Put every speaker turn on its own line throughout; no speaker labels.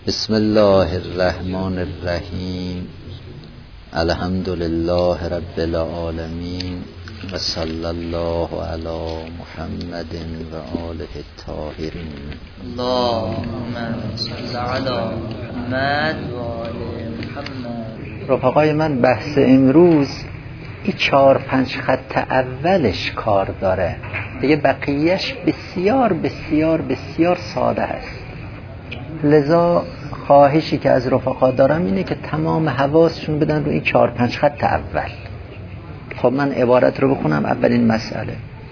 بسم الله الرحمن الرحیم. الحمد لله رب العالمین و صلی الله علی محمد و آله الطاهرین.
اللهم صل علی محمد و آل محمد.
رفقای من، بحث امروز این 4-5 خط اولش کار داره دیگه، بقیهش بسیار بسیار بسیار ساده است. لذا خواهشی که از رفقا دارم اینه که تمام حواسشون بدن رو این 4-5 خط اول. خب من عبارت رو بخونم. اولین مسئله: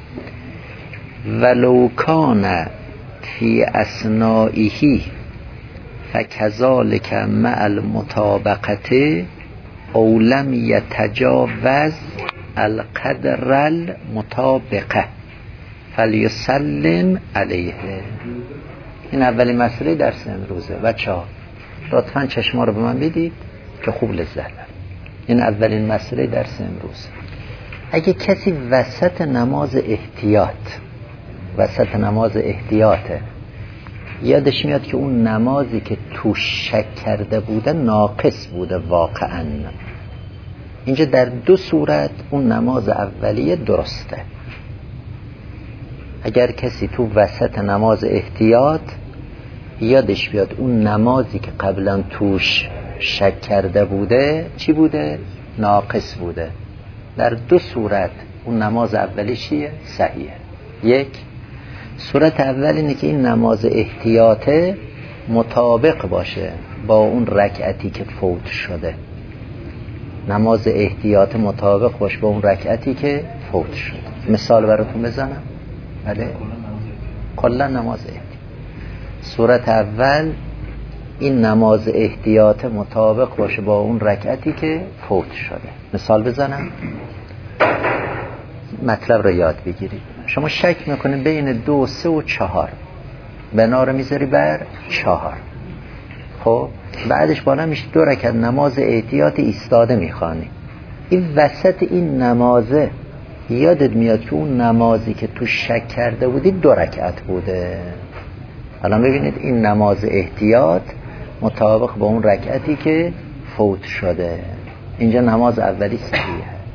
ولو کان فی اثنائه فکذالک مع المطابقت او لم یتجاوز القدر المطابقه فلیسلم علیه. این اولین مسئله درس امروزه. بچه‌ها لطفاً چشما رو به من بدید که خوب لذت ببرید. این اولین مسئله درس امروز. اگه کسی وسط نماز احتیاطه یادش میاد که اون نمازی که تو شک کرده بوده ناقص بوده واقعاً، اینجا در 2 صورت اون نماز اولیه درسته. اگر کسی تو وسط نماز احتیاط یادش بیاد اون نمازی که قبلا توش شک کرده بوده چی بوده؟ ناقص بوده. در 2 صورت اون نماز اولی چیه؟ صحیحه. 1 صورت اول اینه که این نماز احتیاطه مطابق باشه با اون رکعتی که فوت شده. نماز احتیاط مطابق باشه با اون رکعتی که فوت شده. مثال براتون بزنم. بله، کلا نماز احتیاط. صورت اول این نماز احتیاط مطابق باشه با اون رکعتی که فوت شده. مثال بزنم مطلب رو یاد بگیرید. شما شک میکنید بین 2، 3 و 4، بنا رو میذاری بر 4. خب بعدش بالا میشه 2 رکعت نماز احتیاط ایستاده میخوانی. این وسط این نمازه یادت میاد که اون نمازی که تو شک کرده بودی 2 رکعت بوده. الان ببینید این نماز احتیاط مطابق با اون رکعتی که فوت شده. اینجا نماز اولی صحیحه.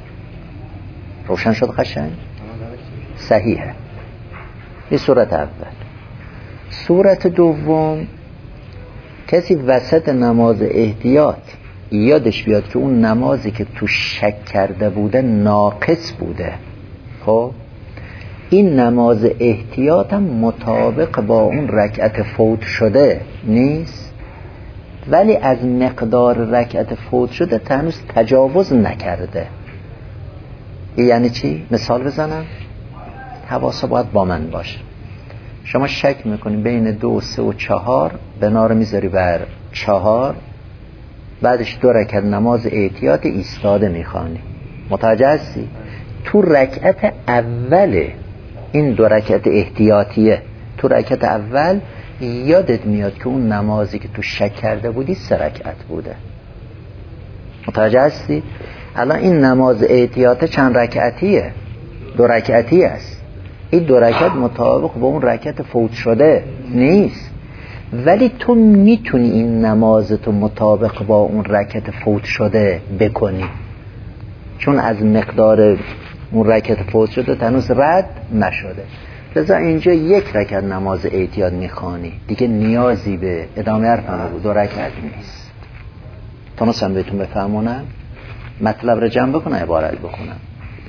روشن شد قشنگ؟ صحیحه. این صورت اول. صورت دوم، کسی وسط نماز احتیاط یادش بیاد که اون نمازی که تو شک کرده بوده ناقص بوده. خب این نماز احتیاط هم مطابق با اون رکعت فوت شده نیست، ولی از مقدار رکعت فوت شده هنوز تجاوز نکرده. یعنی چی؟ مثال بزنم، حواسا باید با من باشه. شما شک میکنی بین 2، 3 و 4، بنا رو میذاری بر 4، بعدش 2 رکعت نماز احتیاط ایستاده میخوانی. متوجه هستی؟ تو رکعت اول این 2 رکعت احتیاطیه، تو رکعت اول یادت میاد که اون نمازی که تو شک کرده بودی 3 رکعت بوده. متوجه هستی؟ الان این نماز احتیاط چند رکعتیه؟ 2 رکعتی است. این 2 رکعت مطابق با اون رکعت فوت شده نیست، ولی تو میتونی این نمازتو مطابق با اون رکعت فوت شده بکنی، چون از مقدار اون رکعت فوت شده هنوز رد نشده. لذا اینجا 1 رکعت نماز احتیاط میخوانی دیگه، نیازی به ادامه حرفم بود 2 رکعت نیست. تونستم بهتون بفهمونم؟ مطلب رو جمع بکنم، عبارت بکنم.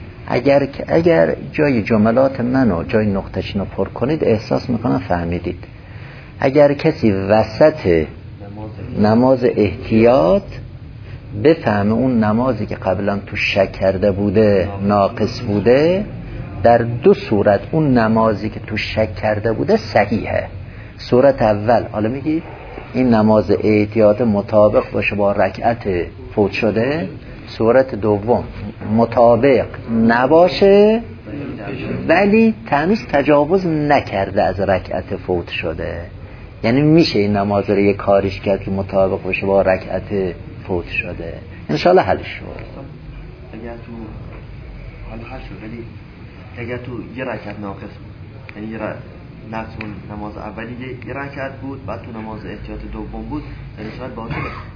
اگر جای جملات منو جای نقطه‌چین رو پر کنید احساس میکنم فهمیدید. اگر کسی وسط نماز احتیاط بفهمه اون نمازی که قبلا تو شک کرده بوده ناقص بوده، در 2 صورت اون نمازی که تو شک کرده بوده صحیحه. صورت اول حالا میگید این نماز احتیاط مطابق باشه با رکعت فوت شده. صورت دوم مطابق نباشه ولی هنوز تجاوز نکرده از رکعت فوت شده. یعنی میشه این نماز رو یه کاریش کرد که مطابق باشه با رکعت فوت شده. انشالله حل شد.
اگر تو حل شد، ولی اگر تو 1 رکعت ناقص بود، یعنی نقص اون نماز اولی یه رکعت بود، بعد تو نماز احتیاط دوم بود، یعنی صورت باطله.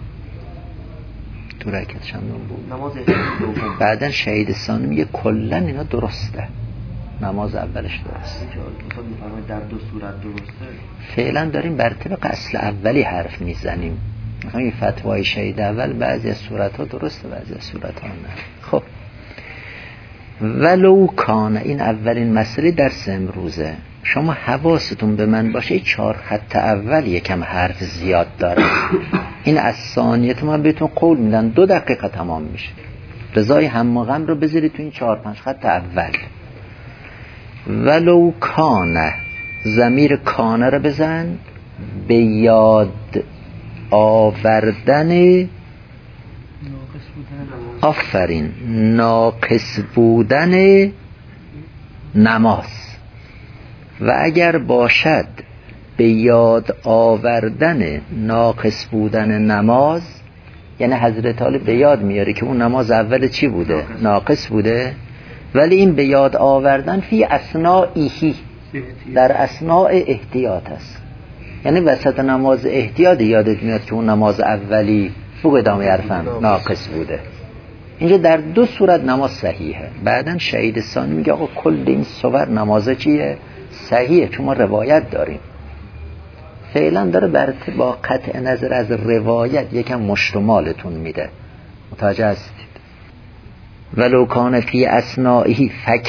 تو رکعت چندم بود؟
نماز احتیاط دوم.
بعدن شهید ثانی میگه کلا اینا درسته، نماز اولش درسته.
میخواد میفرماید در دو صورت درسته.
فعلا داریم بر طبق اصل اولی حرف میزنیم. همین فتوای شهید اول بعضی از صورت ها درسته، بعضی از صورت ها نه. خب ولو کان، این اولین مسئله درس امروزه. شما حواستون به من باشه 4 خط اول یکم حرف زیاد داره. این از ثانیت من بهتون قول میدن 2 دقیقه تمام میشه. رضای هم غم رو بذارید تو این 4-5 خط اول. ولو کان، ضمیر کان رو بزن، به یاد آوردن، آفرین، ناقص بودن نماز. و اگر باشد به یاد آوردن ناقص بودن نماز، یعنی حضرت طالب به یاد میاره که اون نماز اول چی بوده؟ ناقص بوده، ولی این به یاد آوردن فی اثنائیه، در اثناء احتیاط است. یعنی وسط نماز احتیاط یادت میاد که اون نماز اولی بگو ادامه حرفم ناقص بوده. اینجا در 2 صورت نماز صحیحه. بعدن شهید ثانی میگه آقا کل این صور نمازه چیه؟ صحیحه، چون ما روایت داریم. فعلا داره با قطع نظر از روایت یکم مشتمالتون میده. متوجه هستید؟ ولو کان فی اثنائه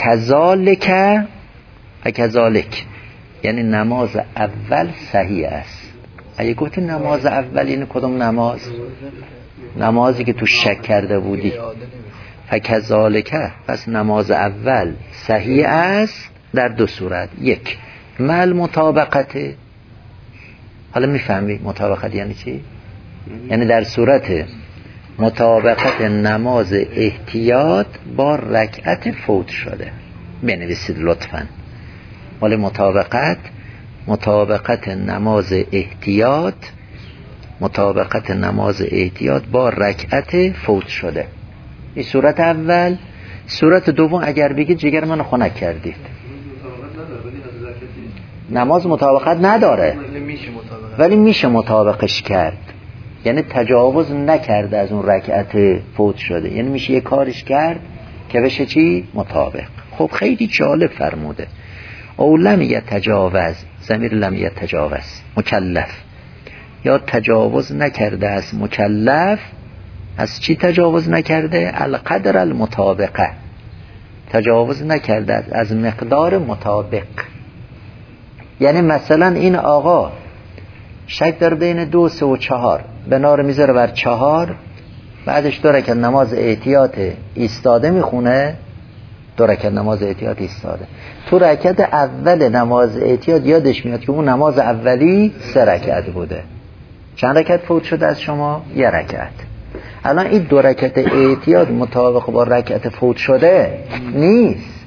فکذالک، یعنی نماز اول صحیح است. اگه گفتی نماز اول یعنی کدوم نماز؟ نمازی که تو شک کرده بودی. فکذالک، پس نماز اول صحیح است در 2 صورت. 1 مل مطابقت. حالا میفهمی مطابقت یعنی چی؟ یعنی در صورت مطابقت نماز احتیاط با رکعت فوت شده. بنویسید لطفاً. ولی مطابقت نماز احتیاط با رکعت فوت شده. این صورت اول. صورت دوم اگر بگید جگر منو خنک کردید. نماز مطابقت نداره ولی میشه مطابقش کرد، یعنی تجاوز نکرده از اون رکعت فوت شده، یعنی میشه یه کارش کرد که بشه چی؟ مطابق. خب خیلی جالب فرموده. او لم یتجاوز، ضمیر لم یتجاوز، مکلف، یا تجاوز نکرده از مکلف. از چی تجاوز نکرده؟ القدر المطابقه، تجاوز نکرده از مقدار مطابق. یعنی مثلا این آقا شک داره بین 2 3 و 4، بنا رو میذاره بر 4، بعدش 2 رکعت نماز احتیاط ایستاده میخونه. 2 رکعت نماز احتیاط ایستاده. تو رکعت اول نماز احتیاط یادش میاد که اون نماز اولی 3 رکعت بوده. چند رکعت فوت شده از شما؟ 1 رکعت. الان این 2 رکعت احتیاط مطابق با رکعت فوت شده نیست،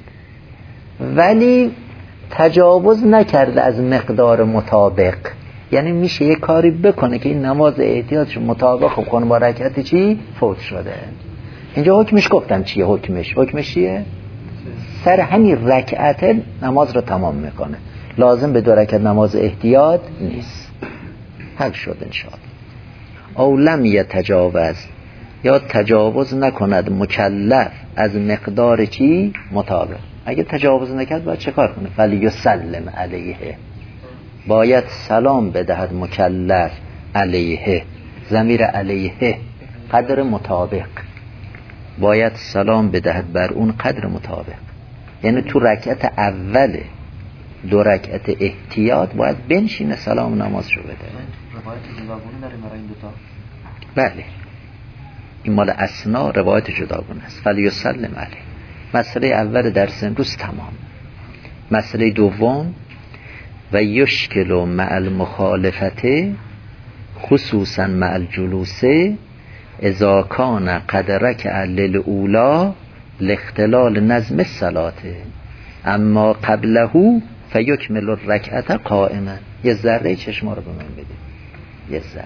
ولی تجاوز نکرده از مقدار مطابق. یعنی میشه یه کاری بکنه که این نماز احتیاطش مطابق کنه با رکعت چی؟ فوت شده. اینجا حکمش گفتم چیه؟ حکمش چیه؟ سر همین رکعت نماز رو تمام میکنه، لازم به 2 رکعت نماز احتیاط نیست. حل شد انشاءالله. او لم یتجاوز، یا تجاوز نکند مکلف از مقدار چی؟ مطابق. اگه تجاوز نکرد باید چه کار کنه؟ فلیسلم علیه، باید سلام بدهد مکلف علیه. ضمیر علیه قدر مطابق، باید سلام بدهد بر اون قدر مطابق. یعنی تو رکعت اول 2 رکعت احتیاط باید بنشینه سلام نمازشو بده.
روایت جداگونه داره برای این دوتا؟
بله، این مال اسنا روایت جداگونه است. فلیسلم علیه. مسئله اول درس امروز تمام. مسئله دوم، و یشکل مع المخالفت خصوصا مع الجلوس اذا کان قدرک للاولا لاختلال نظم الصلاه اما قبله فیکمل الرکعت قائما. یه ذره چشما رو به من بدید، یه ذره.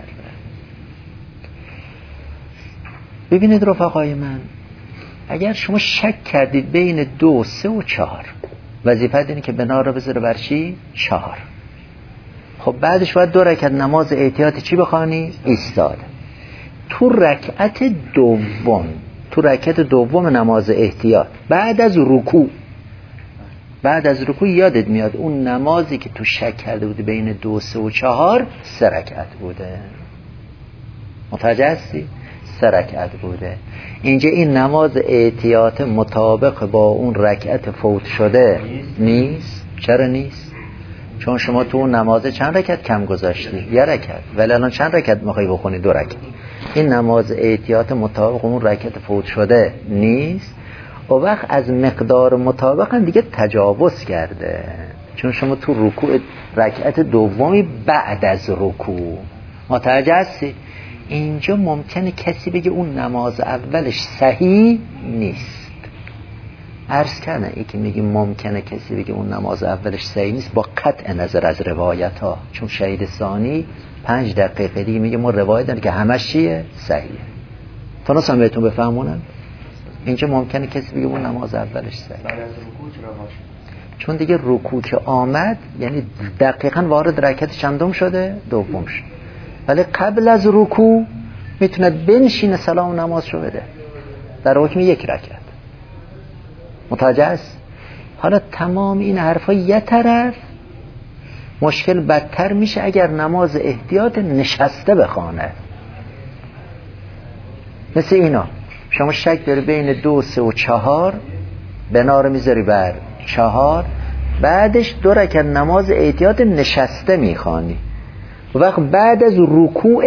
ببینید رفقای من، اگر شما شک کردید بین 2 3 و 4، وظیفت اینه که بنا رو بذاره بر چی؟ 4. خب بعدش باید 2 رکعت نماز احتیاط چی بخوانی؟ ایستاده. تو رکعت دوم نماز احتیاط بعد از رکوع یادت میاد اون نمازی که تو شک کرده بودی بین 2 3 و 4 3 رکعت بوده. متوجه هستی؟ 3 رکعت بوده. اینجا این نماز احتیاط مطابق با اون رکعت فوت شده نیست. چرا نیست؟ چون شما تو اون نماز چند رکعت کم گذاشتی؟ 1 رکعت. ولی الان چند رکعت میخوای بخونی؟ 2 رکعت. این نماز احتیاط مطابق اون رکعت فوت شده نیست. و وقت از مقدار مطابق هم دیگه تجاوز کرده، چون شما تو رکوع رکعت دومی بعد از رکوع متوجه هستی. اینجا ممکنه کسی بگه اون نماز اولش صحیح نیست. عرض کردم ای که میگه ممکنه کسی بگه اون نماز اولش صحیح نیست با قطع نظر از روایت ها، چون شهید ثانی 5 دقیقه دیگه میگه ما روایت داریم که همش چیه؟ صحیحه. تونستم بهتون بفهمونم؟ اینجا ممکنه کسی بگه اون نماز اولش صحیح.
بعد از رکوع چرا باشه؟
چون دیگه رکوع که آمد یعنی دقیقاً وارد رکعت چندم شده؟ دوم شد. ولی قبل از رکوع میتونه بنشینه سلام نمازشو بده در حکم 1 رکعت. متوجه است؟ حالا تمام این حرفا یه طرف، مشکل بدتر میشه اگر نماز احتیاط نشسته بخونه. مثل اینا شما شک داری بین 2 3 و 4 بنا رو میذاری بر 4، بعدش 2 رکعت نماز احتیاط نشسته میخوانی. وقت بعد از رکوع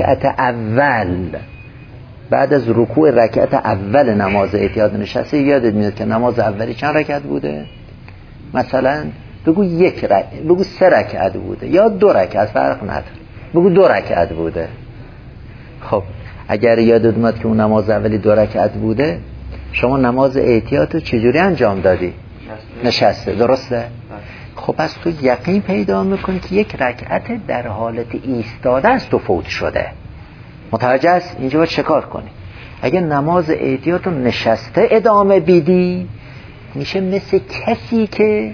رکعت اول نماز احتیاط نشسته یادت میاد که نماز اولی چند رکعت بوده؟ مثلا بگو 3 رکعت بوده یا 2 رکعت، فرق نداره، بگو 2 رکعت بوده. خب اگر یادت اومد که اون نماز اولی 2 رکعت بوده، شما نماز احتیاط رو چجوری انجام دادی؟ نشسته. درسته؟ خب پس تو یقین پیدا میکنی که 1 رکعت در حالت ایستاده است و فوت شده. متوجه است؟ اینجا باید چکار کنی؟ اگه نماز احتیاط رو نشسته ادامه بیدی، میشه مثل کسی که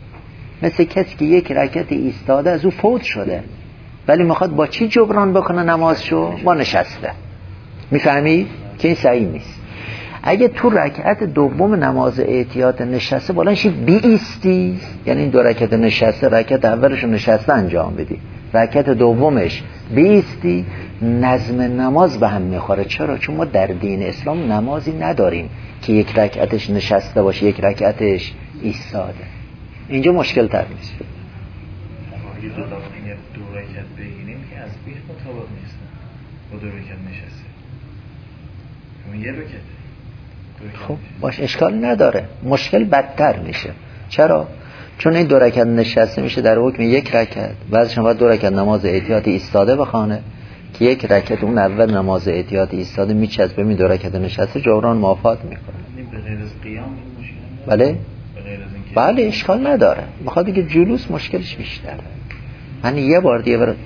1 رکعت ایستاده از او فوت شده، ولی میخواد با چی جبران بکنه نمازشو؟ با نشسته. میفهمی؟ که این صحیح نیست. اگه تو رکعت دوم نماز احتیاط نشسته بلنشی بیستی، یعنی این 2 رکعت نشسته، رکعت اولش نشسته انجام بدی، رکعت دومش بیستی، نظم نماز به هم میخوره. چرا؟ چون ما در دین اسلام نمازی نداریم که 1 رکعتش نشسته باشه 1 رکعتش ایستاده. اینجا مشکل تر میشه.
یه 2 رکعت بگیریم که از بیخ مطابق نیست با 2 رکعت نشسته، اون 1 رکعته.
خب باش اشکال نداره، مشکل بدتر میشه. چرا؟ چون این 2 رکعت نشسته میشه در حکم 1 رکعت، بعدش باید 2 رکعت نماز احتیاطی ایستاده بخونه که 1 رکعت اون اول نماز احتیاطی ایستاده میچسبه می 2 رکعت نشسته جبران موافات میکنه.
به غیر از قیام این مشکل
بله؟
به غیر از اینکه
بله اشکال نداره. میخواد بگه جلوس مشکلش بیشتره. من یه بار دیگه برای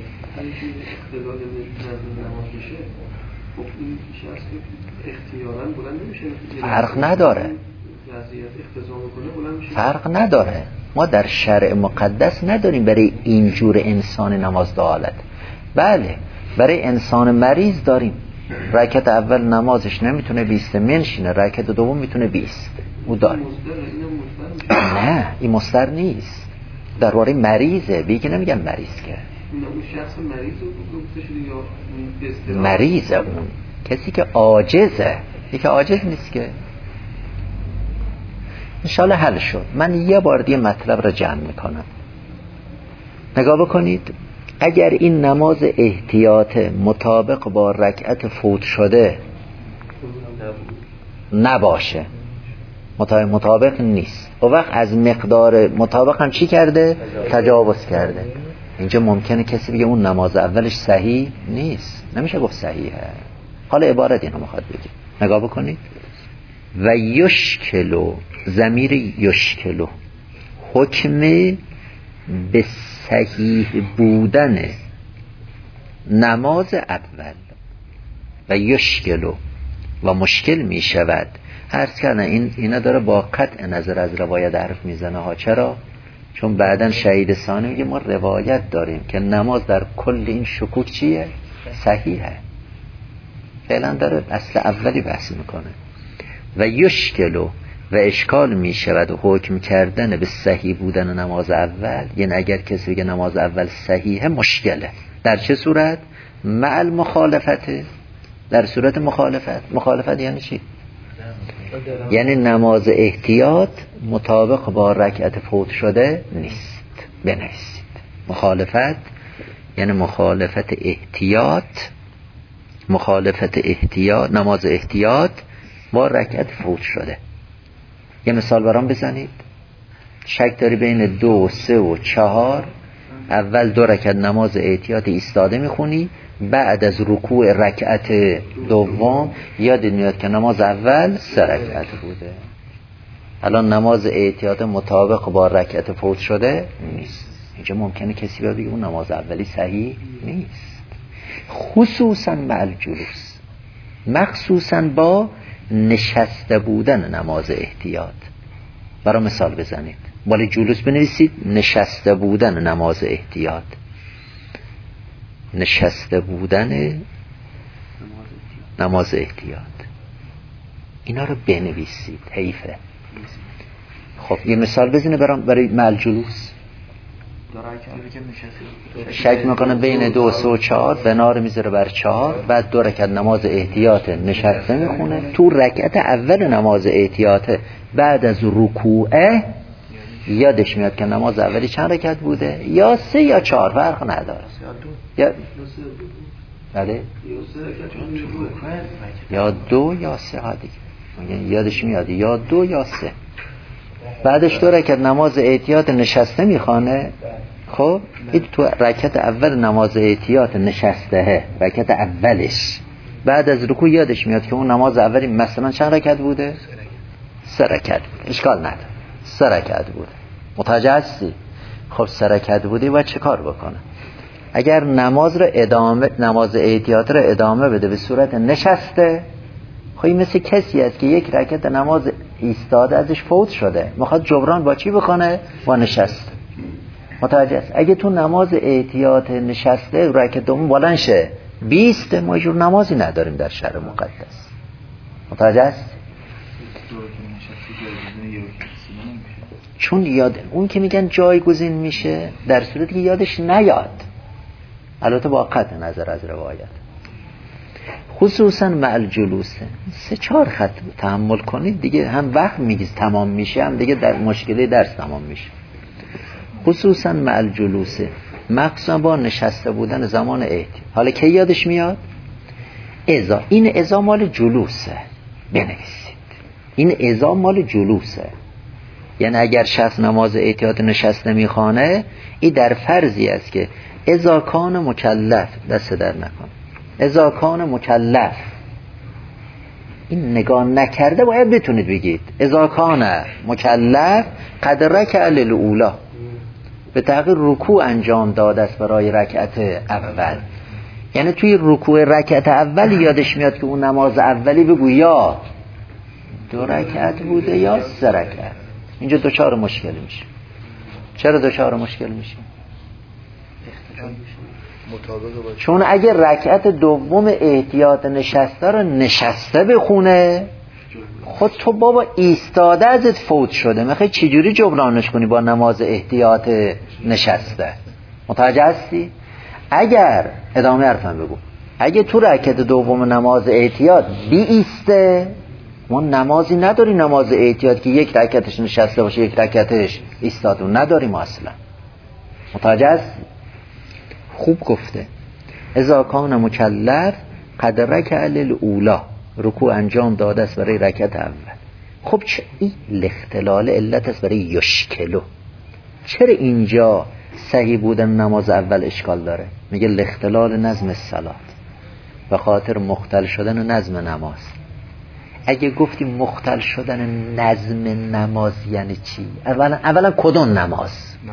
فرق نداره. ما در شرع مقدس نداریم برای اینجور انسان نماز دو حالت. بله برای انسان مریض داریم. رکعت اول نمازش نمیتونه بیسته منشینه، رکعت دوم میتونه بیسته، او داره. نه این مستر نیست، درباره مریضه. بیگه نمیگن مریض که مریضه، اون کسی که عاجزه، یکی عاجز نیست که. انشالله حل شد. من یه بار دیگه مطلب رو جمع میکنم. نگاه بکنید، اگر این نماز احتیاط مطابق با رکعت فوت شده نباشه، مطابق نیست، و وقت از مقدار مطابق هم چی کرده؟ تجاوز کرده. اینجا ممکنه کسی بگه اون نماز اولش صحیح نیست، نمیشه گفت صحیحه. حالا عبارت اینو میخواد بگه. نگاه بکنید، و یشکلو، ضمیر یشکلو حکم به صحیح بودن نماز اول، و یشکلو و مشکل می شود. عرض کردن اینا داره با قطع نظر از روایت حرف میزنه ها. چرا؟ چون بعدن شهید ثانی میگه ما روایت داریم که نماز در کل این شکوک چیه؟ صحیحه. فعلا داره اصل اولی بحث میکنه. و یشکلو و اشکال میشود و حکم کردن به صحیح بودن نماز اول، یعنی اگر کسی بگه نماز اول صحیحه مشکله. در چه صورت؟ مع المخالفته، در صورت مخالفت یعنی چی؟ یعنی نماز احتیاط مطابق با رکعت فوت شده نیست. بنویسید مخالفت یعنی مخالفت احتیاط، نماز احتیاط با رکعت فوت شده. یه مثال برام بزنید. شک داری بین 2 3 و 4، اول 2 رکعت نماز احتیاط ایستاده میخونی، بعد از رکوع رکعت دوم یاد میاد که نماز اول 3 رکعت بوده. الان نماز احتیاط مطابق با رکعت فوت شده نیست. اینجا ممکنه کسی بگه اون نماز اولی صحیح نیست. خصوصا مع الجلوس، مخصوصا با نشسته بودن نماز احتیاط. برای مثال بزنید، بالا جلوس بنویسید نشسته بودن نماز احتیاط. نشسته بودن نماز احتیاط، اینا رو بنویسید، حیفه. خب یه مثال بزنه برای مع الجلوس. شک میکنه بین 2 3 و 4، بنا رو میذاره بر 4، بعد 2 رکعت نماز احتیاط نشسته میخونه. تو رکعت اول نماز احتیاط بعد از رکوعه یادش میاد که نماز اولی چند رکعت بوده، یا 3 یا 4 فرق نداره، یا بله یا 2 یا 3 ها دیگه، یادش میاد یا 2 یا 3. بعدش 2 رکعت نماز احتیاط نشسته میخوانه. خب این تو رکعت اول نماز احتیاط نشسته، رکعت اولش بعد از رکوع یادش میاد که اون نماز اولی مثلا چند رکعت بوده؟ 3 رکعت. اشکال نداره 3 رکعت بوده. متوجه هستی؟ خب 3 رکعت بودی باید چه کار بکنه؟ اگر نماز احتیاط رو ادامه بده به صورت نشسته، خب این مثل کسی است که 1 رکعت نماز ایستاده ازش فوت شده، میخواد جبران با چی بکنه؟ با نشسته. متوجه است؟ اگه تو نماز احتیاط نشسته رکعت دوم بلند شه 20، ما جور نمازی نداریم در شهر مقدس. متوجه است؟ چون یاد اون که میگن جایگزین میشه در صورتی که یادش نیاد، البته با قطع نظر از روایت. خصوصا مع الجلوس 3-4 خط تحمل کنید دیگه، هم وقت میگیز تمام میشه، هم دیگه در مشکلی درس تمام میشه. خصوصا مع الجلوس، مخصوصا با نشسته بودن زمان احتیاط. حالا که یادش میاد؟ این ازا مال جلوسه، بنویسید این ازا مال جلوسه. یعنی اگر شخص نماز احتیاط نشسته میخوانه، این در فرضی است که اذا کان مکلف، دست در نکن، اذا کان مکلف، این نگاه نکرده باید بتونید بگید اذا کان مکلف قد رکع للاولی، به تحقیق رکوع انجام داده است برای رکعت اول. یعنی توی رکوع رکعت اول یادش میاد که اون نماز اولی بگو یا 2 رکعت بوده یا 3 رکعت. اینجا دچار مشکل میشه. چرا دچار مشکل میشه؟ چون اگه رکعت دوم احتیاط نشسته رو نشسته بخونه، خود تو بابا ایستاده ازت فوت شده، میخوای چجوری جبرانش کنی با نماز احتیاط نشسته؟ متوجه هستی؟ اگر ادامه حرفم بگو، اگه تو رکعت دوم نماز احتیاط بی ایسته، ما نمازی نداری نماز احتیاط که 1 رکعتش نشسته باشه 1 رکعتش ایستاده، نداریم اصلا. متوجه هستی؟ خوب گفته اذا کان مکلف قد رکع للاولی، رکوع انجام داده است برای رکعت اول. خب چه این الاختلال علت است برای یشکلو. چرا اینجا صحیح بودن نماز اول اشکال داره؟ میگه الاختلال نظم الصلات، به خاطر مختل شدن نظم نماز. اگه گفتی مختل شدن نظم نماز یعنی چی؟ اولا کدوم نماز؟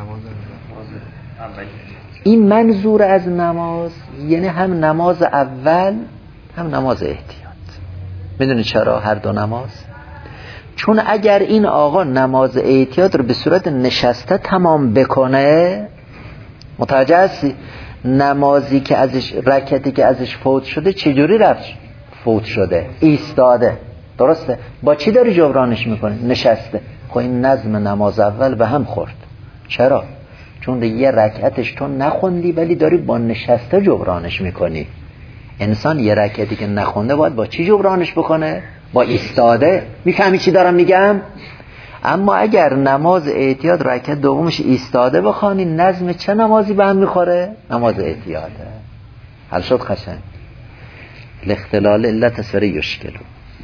این منظور از نماز یعنی هم نماز اول هم نماز احتیاط. میدونی چرا هر دو نماز؟ چون اگر این آقا نماز احتیاط رو به صورت نشسته تمام بکنه، متوجه هستی؟ نمازی که ازش، رکعتی که ازش فوت شده چجوری رفت فوت شده؟ ایستاده، درسته؟ با چی داری جبرانش میکنه؟ نشسته. خب این نظم نماز اول به هم خورد. چرا؟ چون یه رکعتش تو نخوندی ولی داری با نشسته جبرانش میکنی. انسان یه رکعتی که نخونده باید با چی جبرانش بکنه؟ با ایستاده. میفهمی چی دارم میگم؟ اما اگر نماز احتیاط رکعت دومش ایستاده بخوانی، نظم چه نمازی به هم میخوره؟ نماز احتیاطه. حل شد قشنگ؟ الاختلال علت سره یشکلو،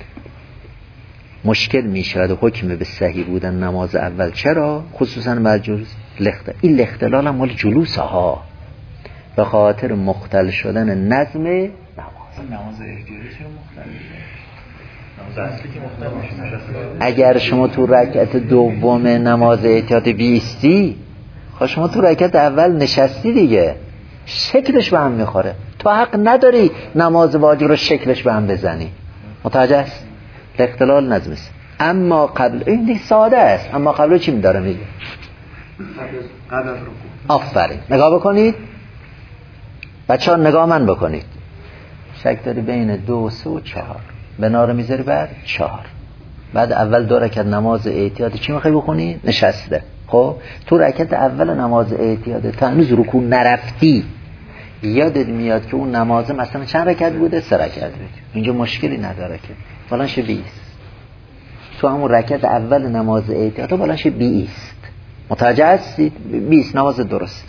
مشکل میشود حکم به صحیح بودن نماز اول. چرا؟ خصوصا مجلوس این الاختلال هم مال جلوس ها، به خاطر مختل شدن نظم نماز.
نماز احتیاطی چرا مختل میشه؟ نماز اصلی که مختل میشه.
اگر شما تو رکعت دوم نماز احتیاط بیستی، خب شما تو رکعت اول نشستی دیگه، شکلش به هم میخوره. تو حق نداری نماز واجب رو شکلش به هم بزنی. متوجه است؟ اختلال نظم است. اما قبل، این ساده است، اما قبل چی می‌داره میگه؟
قبل از رکوع.
آفرین. نگاه بکنید بچه‌ها، نگاه من بکنید. شک داری بین 2 و 3 و 4 بنا رو میذاری بر 4. بعد اول 2 رکعت نماز احتیاط چی میخوای بخونی؟ نشسته. خب تو رکعت اول نماز احتیاط تا هنوز رکوع نرفتی، یادت میاد که اون نماز مثلا چند رکعت بوده؟ 3 رکعت بود. اینجا مشکلی نداره که فلان شه 20. تو همون رکعت اول نماز احتیاط فلان شه 20. متوجه هستید؟ 20 نماز درست.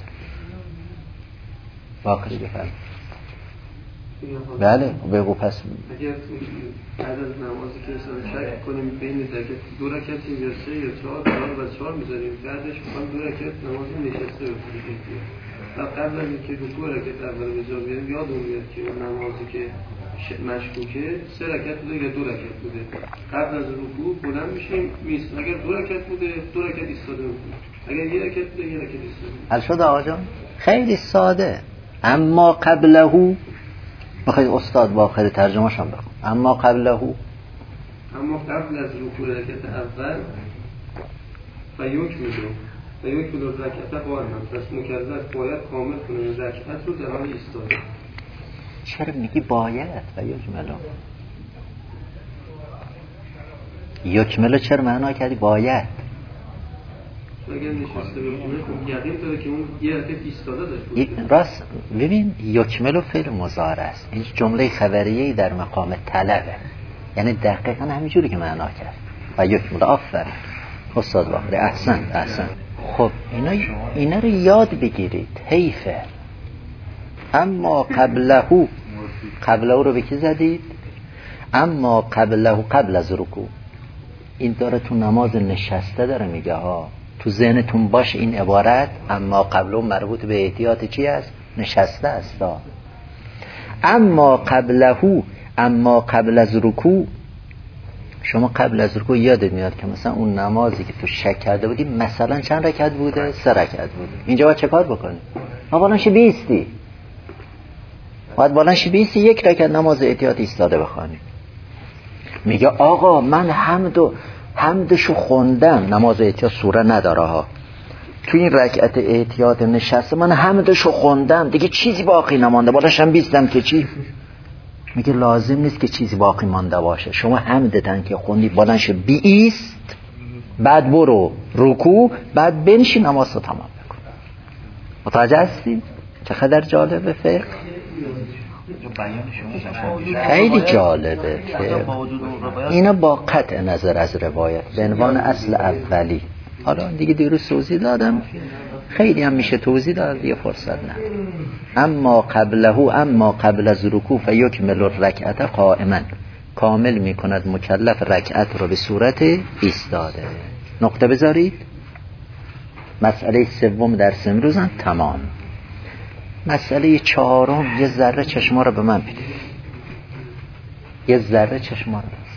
باقی بفرم. بله بگو. پس
اگر بعد از نمازی که شک کنیم بین رکعت 2 رکعتی یا 3 یا 4 و 4 میذاریم، بعدش میخوام 2 رکعت نماز نشسته بکنیم و قبل از اینکه رکوع رکعت اول به جا بیاریم یادمون میاد که اون نمازی که مشکوکه 3 رکعت بوده یا 2 رکعت بوده، قبل از رکوع بلند میشیم میست. اگر 2 رکعت بوده 2 رکعت ایستاده بکنیم، اگر 1 رکعت بوده 1 رکعت ایستاده.
حل شد آقا جان؟ خیلی ساده. اما قبلهو، بخواید استاد با آخر ترجمه‌ش هم بخون. اما قبلهو،
اما قبل از رکوع رکعت اول و یک مدار رکعت قائم هم پس مکلف باید کامل کنه رکعت رو در حال ایستاده.
چرا میگی باید و یکملو چرا معنا کردی باید؟
اگر نشسته بخونه یقین داره که اون یه رکعت ایستاده داشت.
راست ببین، یکملو فعل مضارع است. این جمله خبریه‌ای در مقام طلبه، یعنی دقیقاً همینجوری که معنا کرد. و یکملو. آفرین استاد باقری، احسن. خب اینا رو یاد بگیرید، حیفه. اما قبلهو رو به کی زدید؟ اما قبلهو قبل از رکوع. این داره تو نماز نشسته داره میگه ها، تو ذهنتون باش این عبارت. اما قبلهو مربوط به احتیاط چی است؟ نشسته است. اما قبلهو، اما قبل از رکوع، شما قبل از رکوع یادت میاد که مثلا اون نمازی که تو شک کرده بودی مثلا چند رکعت بوده؟ 3 رکعت بوده. اینجا باید چه کار بکنی؟ بالانش 20 باید بالانش 20 1 رکعت نماز احتیاط ایستاده بخوانی. میگه آقا من حمدشو خوندم، نماز احتیاط سوره نداره ها، تو این رکعت احتیاط نشسته من حمدشو خوندم دیگه چیزی باقی نمانده، بالاشم 20 که چی؟ میگه لازم نیست که چیزی باقی مانده باشه. شما حمدتن که خوندی بالانش 20، بعد برو رکوع، بعد بنشی نماز رو تمام بکن. متوجه هستی؟ چقدر جالبه فقه؟ خیلی جالبه. اینا با قطع نظر از روایت به عنوان اصل اولی. حالا دیگه دیروز توضیح دادم، خیلی هم میشه توضیح داد، دیگه فرصت نه. اما قبل از رکوع فیکمل الرکعت قائما، کامل میکند مکلف رکعت رو به صورت ایستاده. نقطه بذارید. مسئله 3 درس امروز هم تمام. مسئله 4 یه ذره چشما رو به من بدید. یه ذره چشما رو بدید.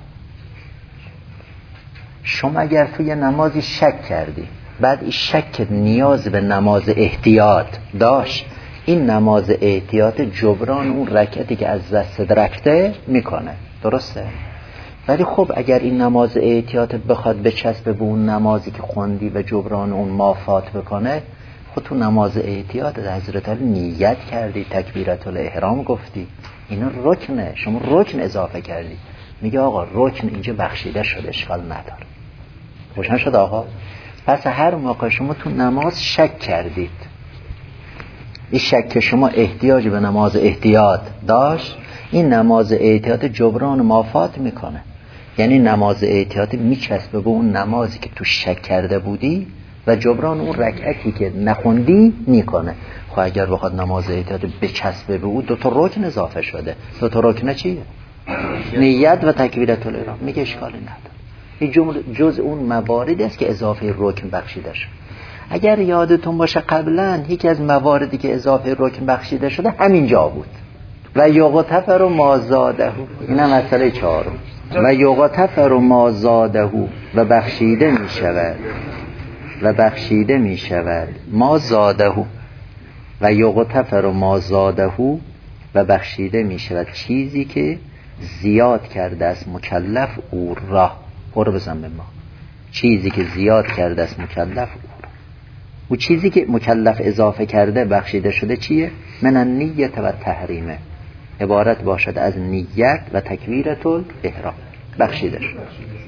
شما اگر توی نمازی شک کردی، بعد این شک نیاز به نماز احتیاط داشت، این نماز احتیاط جبران اون رکعتی که از دست رفته میکنه. درسته؟ ولی خب اگر این نماز احتیاط بخواد بچسبه به اون نمازی که خوندی و جبران اون مافات بکنه، خود تو نماز احتیاط حضرت علی نیت کردی، تکبیرت الاحرام گفتی، اینا رکنه، شما رکن اضافه کردی. میگه آقا رکن اینجا بخشیده شده، اشکال نداره. روشن شد آقا؟ پس هر موقع شما تو نماز شک کردید، این شک شما احتیاج به نماز احتیاط داشت، این نماز احتیاط جبران مافات میکنه. یعنی نماز احتیاط میچسبه به اون نمازی که تو شک کرده بودی و جبران اون رکعتی که نخوندی میکنه. خب اگر بخواد نماز احتیاط بچسبه به اون، 2 تا رکن اضافه شده. 2 تا رکن چیه؟ نیت و تکبیرت الاحرام. میگه اشکالی نداره، این جز اون مواردی است که اضافه رکن بخشیده شده. اگر یادتون باشه قبلا یکی از مواردی که اضافه رکن بخشیده شده همینجا بود، و یغتفر ما زاده، اینم مسئله 4. و یغتفر ما زاده و بخشیده می شود، و بخشیده می شود ما زاده و یغتفر ما زاده و بخشیده می شود چیزی که زیاد کرده است مکلف او را. برو بزن به ما، چیزی که زیاد کرده است مکلف او را. او چیزی که مکلف اضافه کرده بخشیده شده چیه؟ من النیت و تحریمه، عبارت باشد از نیت و تکبیرت الاحرام، بخشیده شده.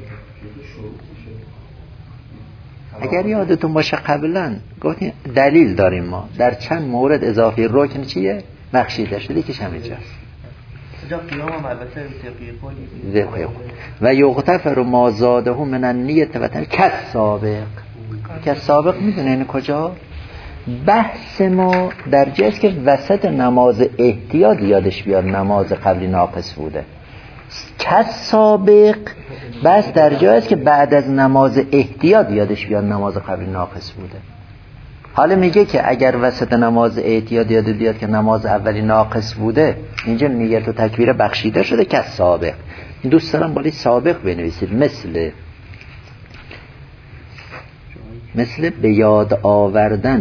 اگر یادتون باشه قبلا گفتیم دلیل داریم ما در چند مورد اضافه رکن چیه؟ بخشیده شده، یکیش همینجاست. و یغتفر ما زاده من النیت و تحریم کالسابق. کالسابق میدونه این کجا؟ بحث ما در جاست که وسط نماز احتیاط یادش بیاد نماز قبلی ناقص بوده. کالسابق بس در جاست که بعد از نماز احتیاط یادش بیاد نماز قبلی ناقص بوده. حالا میگه که اگر وسط نماز احتیاط یاد بیاد که نماز اولی ناقص بوده، اینجا نیت و تکبیر بخشیده شده کالسابق. دوست دارم بالی سابق بنویسید، مثل به یاد آوردن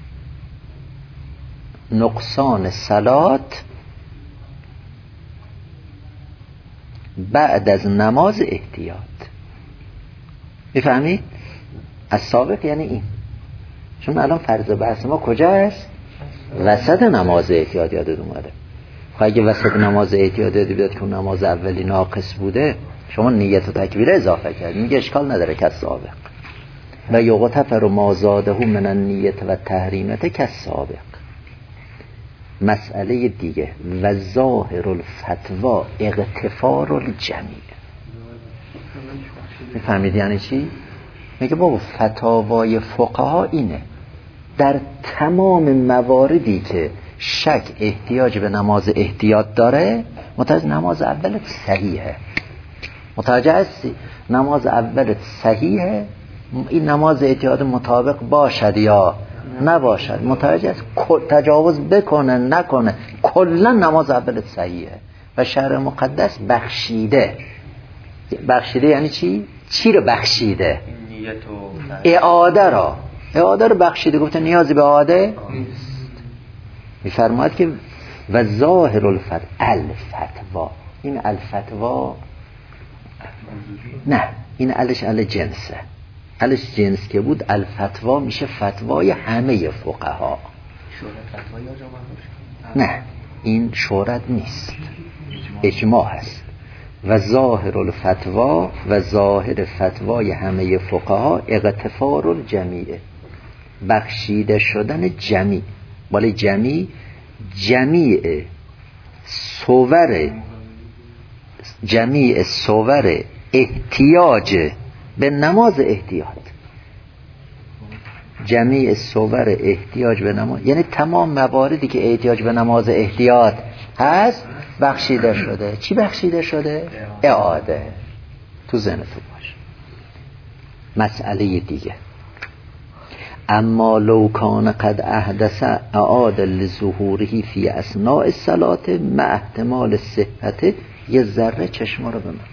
نقصان صلات بعد از نماز احتیاط. میفهمید؟ از سابق یعنی این، چون الان فرض بحث ما کجا است؟ وسط نماز احتیاط یادت اومده. خب اگه وسط نماز احتیاط یاد بیاد که نماز اولی ناقص بوده، شما نیت و تکبیر اضافه کرد، میگه اشکال نداره کالسابق. و یغتفر ما زاده من النیت و تحریمت کالسابق. مسئله دیگه، و ظاهر الفتوا اغتفار الجمیع. میفهمید یعنی چی؟ میگه بابا فتاوای فقها اینه، در تمام مواردی که شک احتیاج به نماز احتیاط داره، متوجه نماز اولت صحیحه، متوجه هستی؟ نماز اولت صحیحه، این نماز احتیاط مطابق باشد یا نباشد، متوجه است؟ تجاوز بکنه نکنه، کلا نماز اولت صحیحه. و شرع مقدس بخشیده. بخشیده یعنی چی؟ چی رو بخشیده؟ اعاده رو بخشیده. گفته نیازی به اعاده میفرماید که و ظاهر الفتوا. این الفتوا نه، این الش ال جنسه، الش جنس که بود الفتوا میشه فتوای همه فقها. نه این شهرت نیست، اجماع هست. و ظاهر الفتوا و ظاهر فتوای همه فقها اغتفار الجمیع، بخشیده شدن جمیع. ولی جمیع صور احتیاج به نماز احتیاط. جمیع صور احتیاج به نماز یعنی تمام مواردی که احتیاج به نماز احتیاط هست بخشیده شده. چی بخشیده شده؟ اعاده. تو ذهنتون باشه. مسئله دیگه، اما لو کان قد احدث اعاد لظهوره فی اثناء الصلاه مع احتمال صحت، یه ذره چشما رو ببند.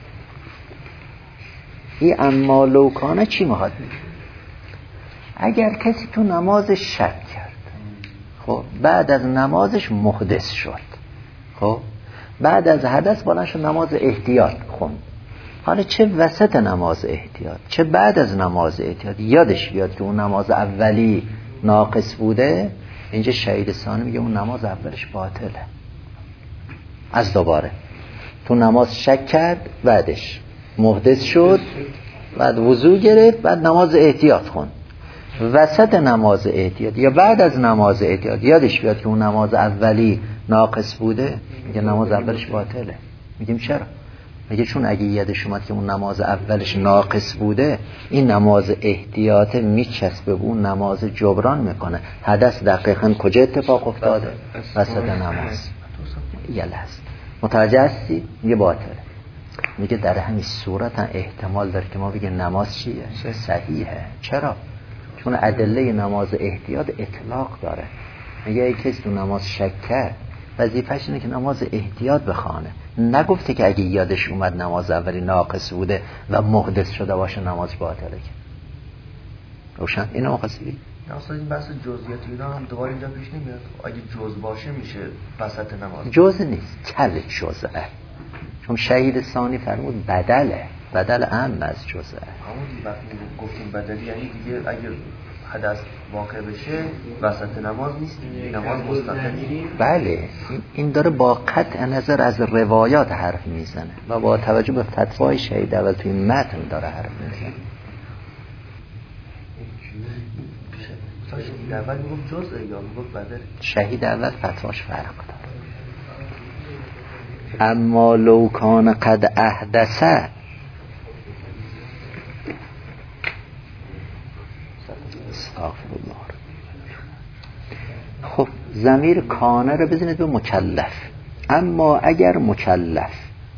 این اما لو کان چی میخواد؟ اگر کسی تو نمازش شک کرد، خب بعد از نمازش محدث شد، خب بعد از حدث بلند شد نماز احتیاط خوند، حالا چه وسط نماز احتیاط چه بعد از نماز احتیاط یادش بیاد که اون نماز اولی ناقص بوده، اینجا شهید ثانی میگه اون نماز اولش باطله. از دوباره تو نماز شک کرد، بعدش محدث شد، بعد وضو گرفت، بعد نماز احتیاط خوند. وسط نماز احتیاط یا بعد از نماز احتیاط یادش بیاد که اون نماز اولی ناقص بوده، میگه نماز اولش باطله. میگیم چرا؟ میگه چون اگه یادش اومد که اون نماز اولش ناقص بوده، این نماز احتیاط میچسبه به اون نماز جبران میکنه. حدث دقیقاً کجا اتفاق افتاده؟ وسط نماز. یه لحظه متوجه هستی؟ میگه باطله. میگه در همین صورت احتمال داره که ما بگیم نماز چیه؟ صحیحه. چرا؟ چون ادله نماز احتیاط اطلاق داره. میگه ای کسی تو نماز شک کرد، وظیفه‌ش اینه که نماز احتیاط بخونه. نگفته که اگه یادش اومد نماز اولی ناقص بوده و محدث شده باشه نماز باطله. که روشن؟ اینو مقصدی؟
نه اصلا این بحث جزئیاتی اینا هم دوباره اینجا پیش نمیاد. اگه جز باشه میشه وسط نماز.
جز نیست، کل جزه. چون شهید ثانی فرمود بدل اهم از جزه.
همون وقتی گفتیم بدلی یعنی دیگه اگه حدث واقع بشه وسط نماز نیست، نماز مستقلی.
بله، این داره با قطع نظر از روایات حرف میزنه و با توجه به فتوای شهید اول توی متن داره حرف میزنه.
شهید اول میگفت جزء یا میگفت بدل؟
شهید اول فتواش فرق داره. اما لو کان قد احدث، استغفرالله. خب ضمیر کانه رو بزنید به مکلف. اما اگر مکلف،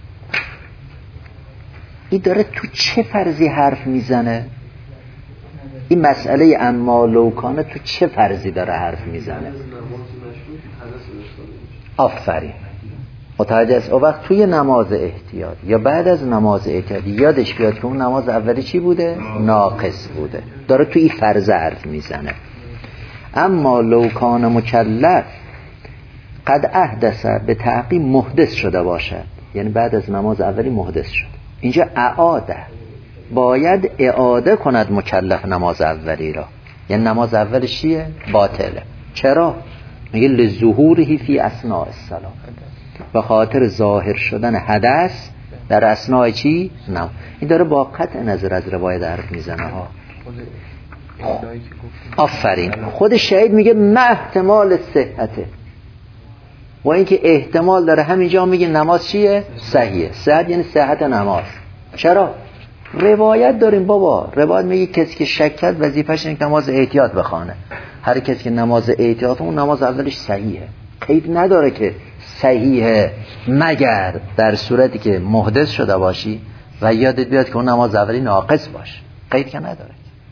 این داره تو چه فرضی حرف میزنه؟ این مسئله اما لو کانه تو چه فرضی داره حرف میزنه؟ آفرین، متوجه است. او وقت توی نماز احتیاط یا بعد از نماز احتیاط یادش بیاد که اون نماز اولی چی بوده؟ ناقص بوده. داره توی این فرض حرف میزنه. اما لو کان مکلف قد احدث، به تحقیق محدث شده باشد، یعنی بعد از نماز اولی محدث شد. اینجا اعاده، باید اعاده کند مکلف نماز اولی را، یعنی نماز اولش چیه؟ باطله. چرا؟ میگه لظهوره فی اثناء الصلاه، به خاطر ظاهر شدن حدث در اثناء چی؟ نه. این داره با قطع نظر از روایت حرف میزنه ها. آفرین. خود شهید میگه ما احتمال صحته، و اینکه احتمال داره همینجا میگه نماز چیه؟ صحیحه. صحت یعنی صحت نماز. چرا؟ روایت داریم بابا. روایت میگه کسی که شک کرد وظیفه‌ش اینه که نماز احتیاط بخونه. هر کسی که نماز احتیاط اون نماز اولش صحیحه. قید نداره که صحیحه مگر در صورتی که محدث شده باشی و یادت بیاد که اون نماز اولی ناقص باشه. قید که نداره.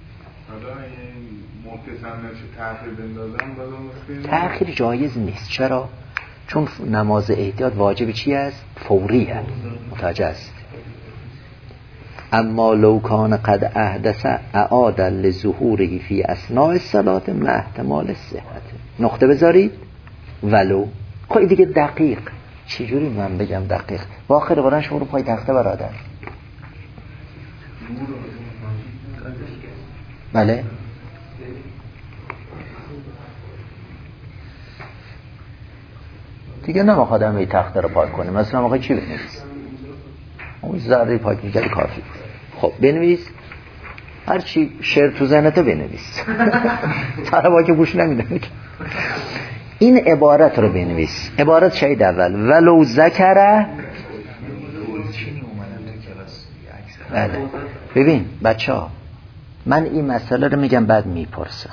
تأخیر جایز نیست. چرا؟ چون نماز احتیاط واجب چی است؟ فوری است. متوجه است. اما لو کان قد احدث اعاد لظهوره فی اثناء الصلاه مع احتمال الصحت. نقطه بذارید. ولو خب دیگه دقیق چجوری من بگم دقیق؟ با آخر قرآن شما رو پای تخته برادر. بله دیگه نمیخواد همه تخته رو پاک کنه. مثلا موقع چی بنویس؟ اون ذره پاک می‌کردی کافی. خب بنویس هر چی شعر تو ذهنت بنویس. طلبا که گوش نمیدن. این عبارت رو بنویس. عبارت شهید اول ولو ذکره. بله ببین بچه‌ها، من این مسئله رو میگم بعد میپرسم.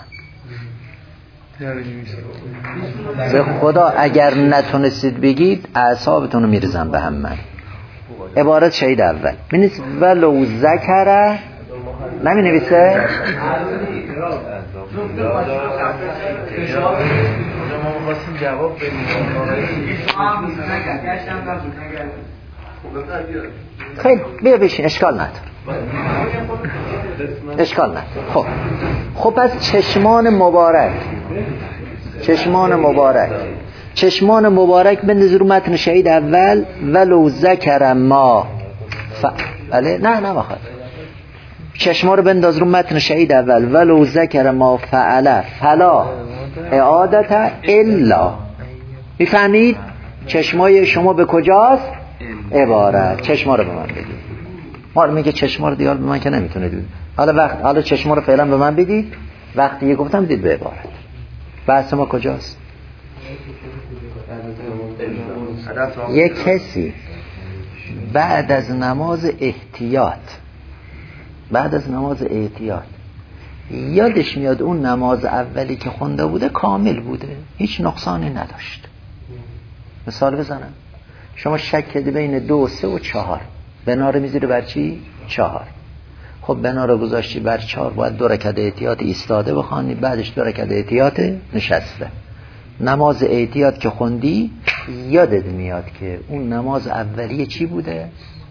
به خدا اگر نتونستید بگید اعصابتون رو میرزم به هم. من عبارت شهید اول بنویس ولو ذکره. نمی نویسه؟
ما می‌خواستیم جواب بدیم.
خیلی بیا بشین، اشکال نداره. اشکال نداره. خب پس چشمان مبارک بندازی رو متن شهید اول ولو ذکر ما بله نه نمیخواد. چشما رو بنداز رو متن شهید اول، ولو ذکر ما فعل فلا اعادت الا. میفهمید؟ چشمای شما به کجاست؟ عبارت. چشما رو به من بدید. ما میگه چشما رو دیال به من که نمیتونه دید. حالا چشما رو فعلا به من بدید. وقتی یه گفتم دید به عبارت. بحث ما کجاست؟ یک کسی بعد از نماز احتیاط یادش میاد اون نماز اولی که خونده بوده کامل بوده، هیچ نقصانی نداشت. مثال بزنم، شما شک کردی بین 2 و 3 و 4، بنا رو میذاری بر چی؟ 4. خب بنا رو گذاشتی بر 4، باید 2 رکعت احتیاط ایستاده بخوانی، بعدش 2 رکعت احتیاط نشسته. نماز احتیاط که خوندی یادت میاد که اون نماز اولیه چی بوده؟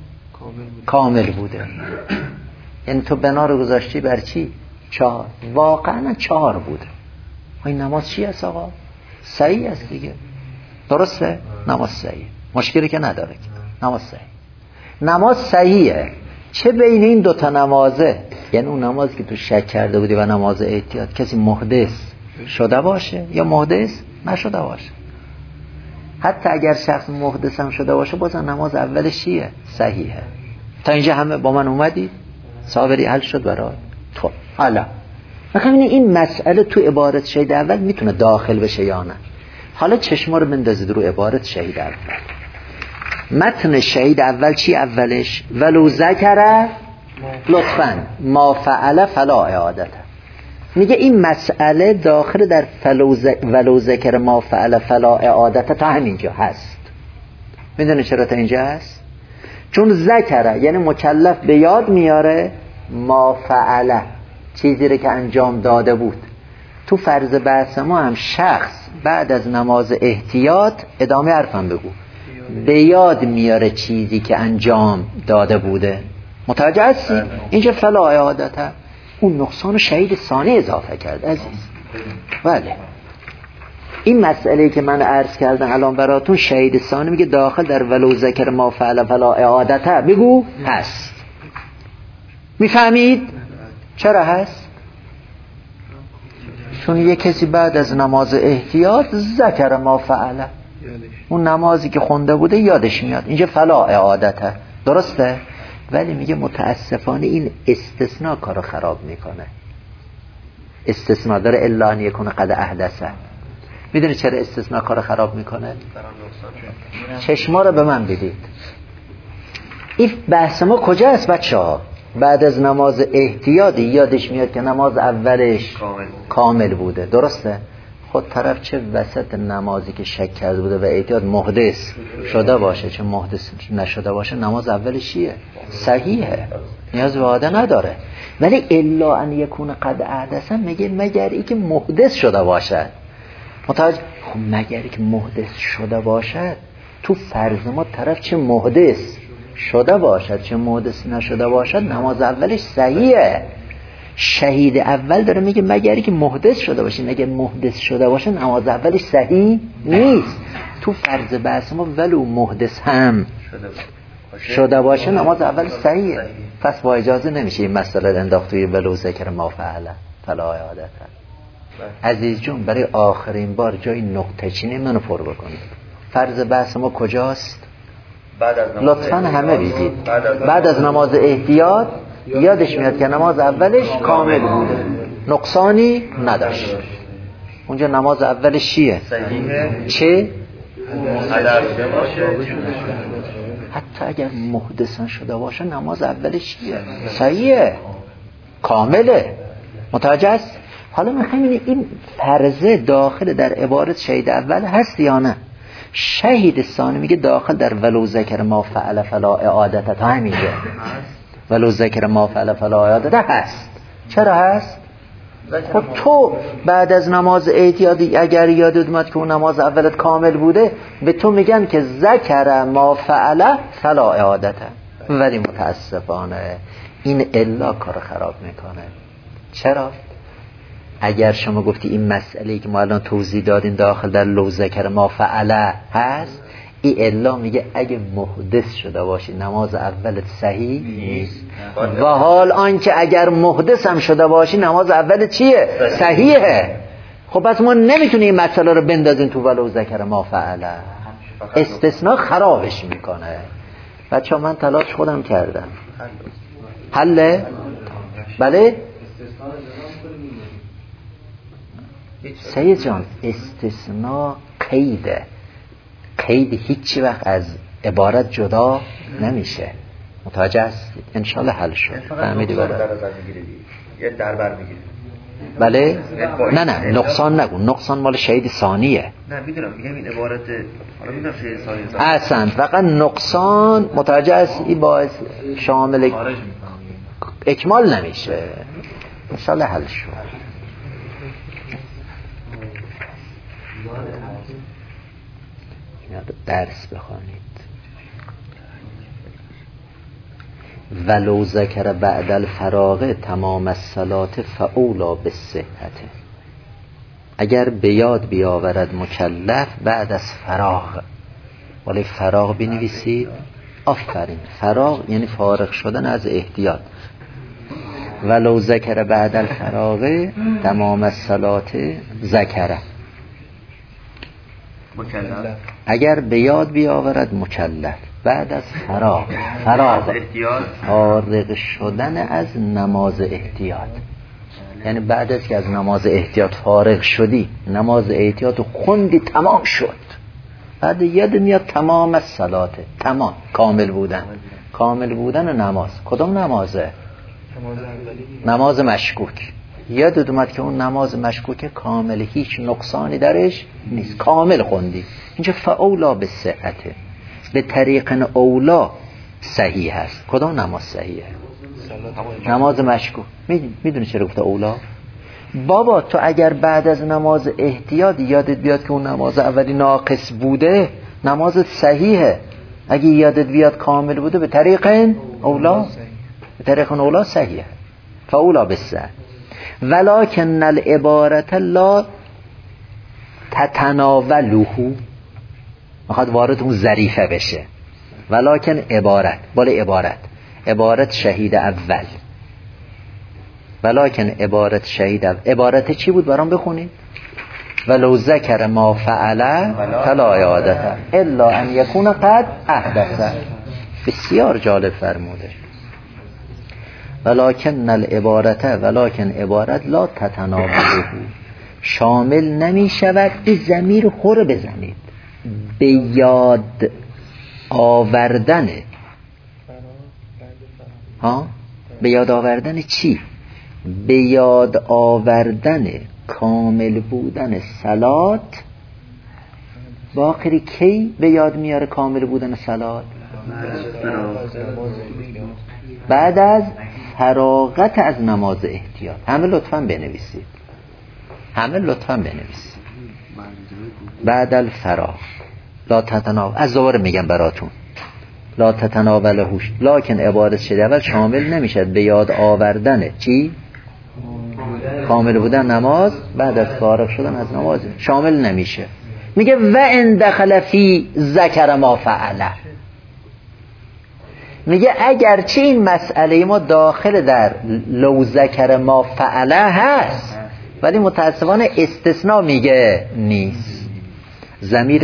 کامل بوده. یعنی تو بنا رو گذاشتی بر چی؟ 4. واقعا 4 بوده. این نماز چی است آقا؟ صحیح است دیگه. درسته؟ نماز صحیح، مشکلی که نداره. نماز صحیحه. چه بین این 2 تا نمازه، یعنی اون نمازی که تو شک کرده بودی و نماز احتیاط، کسی محدث شده باشه یا محدث نشده باشه، حتی اگر شخص محدث هم شده باشه بازم نماز اولش چیه؟ صحیحه. تا اینجا همه با من اومدید؟ صابری حل شد برات؟ خب حالا میخوام این مسئله تو عبارت شهید اول میتونه داخل بشه یا نه. حالا چشما رو بندازید رو عبارت شهید اول. متن شهید اول چی اولش؟ ولو ذکر لطفاً ما فعل فلا اعادت. میگه این مسئله داخل در ولو ذکر ما فعل فلا اعادت تا همینجا هست. میدونی چرا تا اینجا هست؟ چون ذکر یعنی مکلف به یاد میاره ما فعل، چیزی رو که انجام داده بود. تو فرض بحث ما هم شخص بعد از نماز احتیاط، ادامه حرفم بگو، به یاد میاره چیزی که انجام داده بوده. متوجه هستی؟ اینجا فلا اعادت، اون نقصان شهید ثانی اضافه کرد عزیز. بله این مسئله که من عرض کردم الان براتون، شهید ثانی میگه داخل در ولو ذکر ما فعل فلا اعادت بگو هست. میفهمید؟ چرا هست؟ چون یه کسی بعد از نماز احتیاط ذکر ما فعل، اون نمازی که خونده بوده یادش میاد، اینجا فلا اعادت. درسته؟ ولی میگه متاسفانه این استثناء کارو خراب میکنه. استثناء داره الا ان یکون قد احدث. میدونی چرا استثناء کارو خراب میکنه؟ چشما رو به من بدید. این بحث ما کجاست بچه‌ها؟ بعد از نماز احتیاطی یادش میاد که نماز اولش کامل بوده. درسته؟ خود طرف چه وسط نمازی که شک کرده بوده و احتیاط محدث شده باشه، چه محدث نشده باشه، نماز اولش چیه؟ صحیحه، نیاز به عاده نداره. ولی الا ان یکون قد احدث میگه مگر ای که محدث شده باشد. متوجه؟ خب مگر ای که محدث شده باشد، تو فرض ما طرف چه محدث شده باشد چه محدث نشده باشد نماز اولش صحیحه. شهید اول داره میگه مگر ای که محدث شده باشه، اگر محدث شده باشه نماز اولش صحیح نیست. تو فرض بحث ما ولو محدث هم شده باشه نماز اول صحیحه. پس با اجازه نمیشه این مسئله انداخت توی ولو ذکر ما فعل فلا اعادت. عزیز جون برای آخرین بار جای نقطه چینی منو پر بکنید. فرض بحث ما کجاست؟ لطفاً همه بگید بعد از نماز احتیاط یادش میاد که نماز اولش کامل بوده، نقصانی نداشت. اونجا نماز اولش چیه؟ چه؟ حتی اگر محدث شده باشه نماز اولش چیه؟ صحیحه، کامله. متوجه است؟ حالا میخوایم این فرضه داخل در عبارت شهید اول هست یا نه؟ شهید ثانی میگه داخل در ولو ذکر ما فعل فلا اعادت. تا همینجا ولو ذکر ما فعل فلا اعادت هست. چرا هست؟ خب تو بعد از نماز احتیاطی اگر یادت اومد که اون نماز اولت کامل بوده، به تو میگن که ذکر ما فعل فلا اعادت. ولی متاسفانه این الا کار خراب میکنه. چرا؟ اگر شما گفتی این مسئله که ما الان توضیح دادیم داخل در لو ذکر ما فعل هست، این الا میگه اگه محدث شده باشی نماز اولت صحیح نیست، و حال آنکه اگر محدث هم شده باشی نماز اولت چیه؟ صحیحه. خب پس ما نمیتونیم این مسئله رو بندازیم تو ولو ذکر ما فعله، استثناء خرابش میکنه. بچه من تلاش خودم کردم. حله؟ بله؟ سید جان استثناء قیده، قید هیچ وقت از عبارت جدا نمیشه. متوجه هستید؟ انشالله حل شد. فهمیدی بله؟
یه دربر میگیری.
بله؟ نه نقصان نگو، نقصان مال شهید ثانیه.
نه میدونم، میگم این عبارت حالا میدونم شهید ثانیه
اصلا فقط نقصان متوجه است این باعث شامل اکمال نمیشه. انشالله حل شد. درس بخوانید. ولو ذکر بعد الفراغ تمام الصلاة فاولا بالصحة. اگر به یاد بیاورد مکلف بعد از فراغ، ولی فراغ بنویسید. آفرین، فراغ یعنی فارغ شدن از احتیاط. ولو ذکر بعد الفراغ تمام الصلاة ذکره،
مکلف
اگر به یاد بیاورد مکلف بعد از فراغ فارغ شدن از نماز احتیاط، یعنی بعد از که از نماز احتیاط فارغ شدی، نماز احتیاط خوندی تمام شد، بعد یاد میاد تمام الصلاة، تمام کامل بودن نماز. کدام نمازه؟ نماز مشکوک. یادت اومد که اون نماز مشکوک کامل، هیچ نقصانی درش نیست، کامل خوندی. اینجا فاولا بالصحته، به طریق اولا صحیح هست. کدام نماز صحیحه؟ نماز مشکوک. میدونی چرا گفته اولا؟ بابا تو اگر بعد از نماز احتیاط یادت بیاد که اون نماز اولی ناقص بوده، نمازت صحیحه. اگه یادت بیاد کامل بوده به طریق اولا صحیحه. فاولا بالصحته. ولکن العبارت لا تتناوله، میخواد وارد اون ظریفه بشه. ولکن عبارت شهید اول. ولکن عبارت شهید اول، عبارت چی بود برام بخونید؟ ولو ذکر ما فعله فلا یادته الا ان یکون قد احدث. بسیار جالب فرموده. ولکن عبارت لا تتناوله، شامل نمی شود. این ضمیر خور بزنید، به یاد آوردن. به یاد آوردن چی؟ به یاد آوردن کامل بودن صلات. باقری کی به یاد میاره کامل بودن صلات؟ بعد از فراغت از نماز احتیاط. همه لطفاً بنویسید. بعد الفراغ لا تتناول، از دوباره میگم براتون، لا تتناوله هوش. لکن عبارت شده اول شامل نمیشد به یاد آوردن چی؟ کامل بودن نماز بعد از فارغ شدن از نماز، شامل نمیشه. میگه و ان دخل فی ذکر ما فعله، میگه اگرچه این مسئله ما داخل در لو ذکر ما فعله هست، ولی متاسفانه استثناء میگه نیست. ضمیر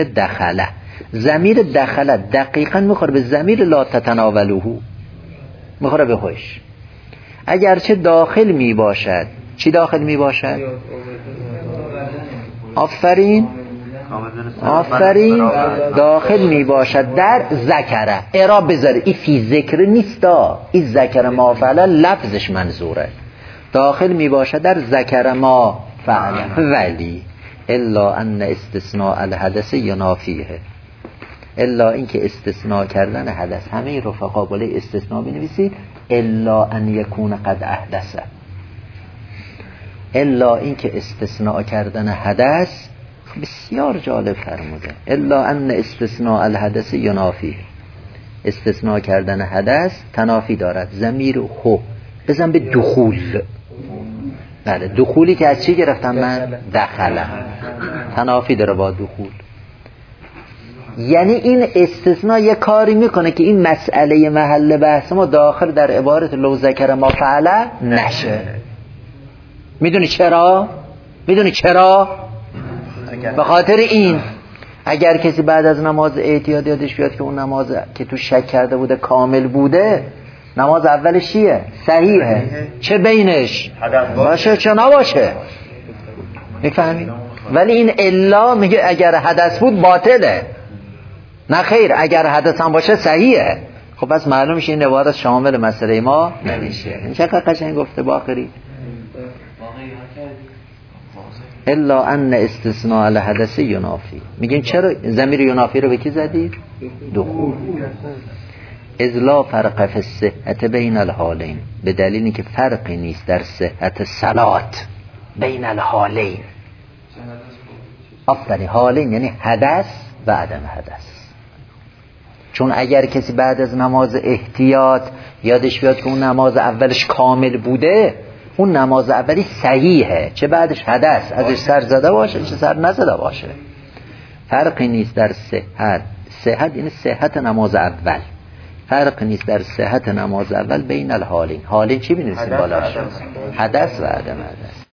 دخله دقیقاً میخوره به ضمیر لا تتناولوه، میخوره به خوش. اگرچه داخل میباشد، چی داخل میباشد؟ آفرین داخل میباشد در ذکره. اعراب بذاره، این فی ذکر نیستا، این ذکر ما فعله لفظش منظوره. داخل میباشد در ذکر ما فعله، ولی الا ان استثناء الحدث ینافیه، الا اینکه استثناء کردن حدث. همه رفقا بالا استثناء بنویسید. الا ان یکون قد احدثه، الا اینکه استثناء کردن حدث. بسیار جالب فرموده. الا ان استثناء الحدث ینافیه، استثناء کردن حدث تنافی دارد. ضمیر هو بزن به دخول. بله، دخولی که از چی گرفتم من؟ دخله. تنافی داره با دخول. یعنی این استثناء یه کاری میکنه که این مسئله محل بحث ما داخل در عبارت لو ذکر ما فعله نشه. میدونی چرا؟ به خاطر این اگر کسی بعد از نماز اعتیاد یادش بیاد که اون نماز که تو شک کرده بوده کامل بوده، نماز اولش چیه؟ صحیحه. چه بینش باشه چه نباشه. میفهمید؟ ولی این الا میگه اگر حدث بود باطله. نه خیر، اگر حدث هم باشه صحیحه. خب بس معلوم میشه این عبارت شامل مسئله ما نمیشه. این چقدر قشنگ گفته باقری. الا ان استثناء الحدث ینافی. میگیم چرا ضمیر ینافی رو به کی زدید؟ دخول. اذ لا فرق فی الصحة بین الحالین، به دلیلی که فرقی نیست در صحت صلات بین الحالین. آفرین، حالین یعنی حدث و عدم حدث. چون اگر کسی بعد از نماز احتیاط یادش بیاد که اون نماز اولش کامل بوده، اون نماز اولی صحیحه، چه بعدش حدث ازش سر زده باشه چه سر نزده باشه، فرقی نیست در صحت یعنی صحت نماز اول، فرق نیست در صحت نماز اول بین الحالین. حالین چی بنویسیم بالاش؟ حدث و عدم حدث.